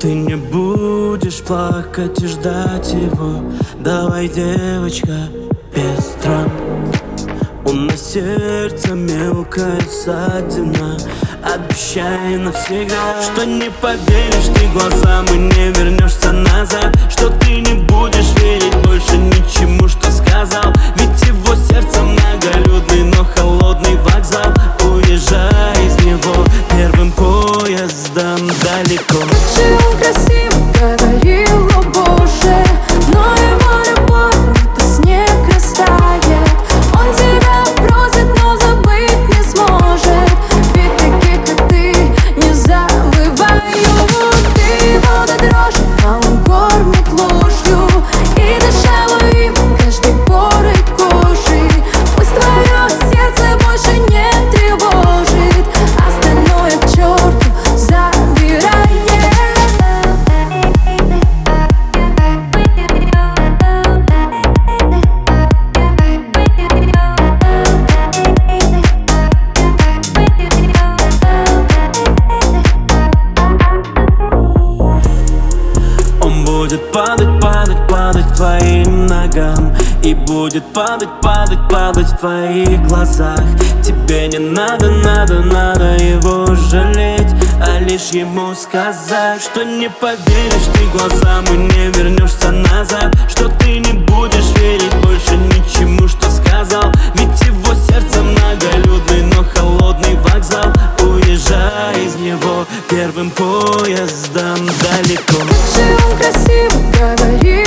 ты не будешь плакать и ждать его. Давай, девочка, без драм. У нас сердце мелкая ссадина. Обещай навсегда, что не поверишь ты глазам и не вернешься назад, что ты не будешь верить больше ничему, что сказал. Ведь его сердце многолюдный, но холодный вокзал. Уезжай из него первым поездом далеко. Как же он красиво говорил, о боже, но его любовь будто снег растает. Он тебя просит, но забыть не сможет, ведь таких, как ты, не забывают. Ты его до дрожи, а он кормит ложью и дышала им каждой порой кожи. Пусть твое сердце больше не тревожит, остальное к черту забирай. Он будет падать, падать, падать к твоим ногам и будет падать, падать, падать в твоих глазах. Тебе не надо, надо его жалеть, а лишь ему сказать, что не поверишь ты глазам и не вернешься назад, что ты не будешь верить больше ничему, что сказал. Ведь его сердце многолюдный, но холодный вокзал. Уезжай из него первым поездом далеко. Как же он красиво говорил,